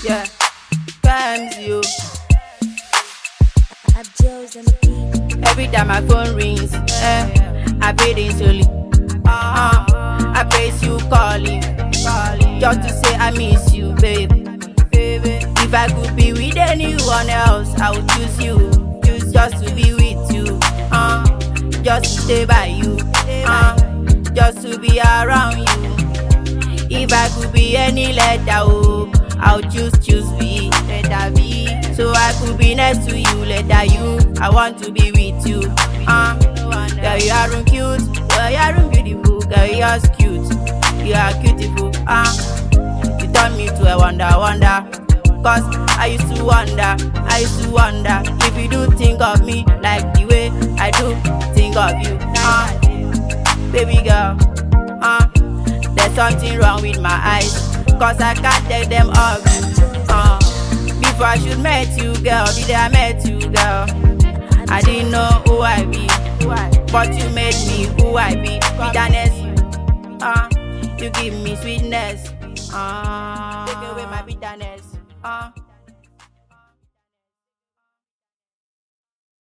Yeah, times you. Every time my phone rings, I pay it slowly. I praise you calling, just to say I miss you, babe. If I could be with anyone else, I would choose you, just to be with you, just to stay by you, just to be around you. If I could be any letter, oh, I'll choose V, letter V. So I could be next to you, letter U. I want to be with you. Girl, you are cute. Girl, you are beautiful. Girl, you are cute. You are beautiful. You turn me to a wonder. Cause I used to wonder if you do think of me like the way I do think of you. Baby girl, there's something wrong with my eyes, cause I can't take them off you. Before I should met you, girl, did I met you, girl? I didn't know who I be, but you made me who I be. Bitterness, you give me sweetness, take away my bitterness.